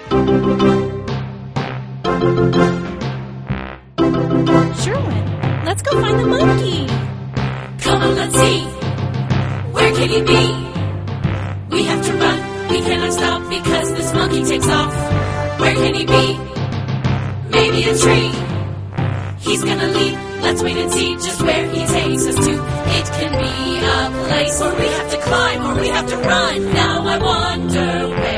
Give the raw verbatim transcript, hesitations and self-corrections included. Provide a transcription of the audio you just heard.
Sherwin, let's go find the monkey. Come on, let's see. Where can he be? We have to run. We cannot stop because this monkey takes off. Where can he be? Maybe a tree. He's gonna leap. Let's wait and see just where he takes us to. It can be a place where we have to climb or we have to run. Now I wonder where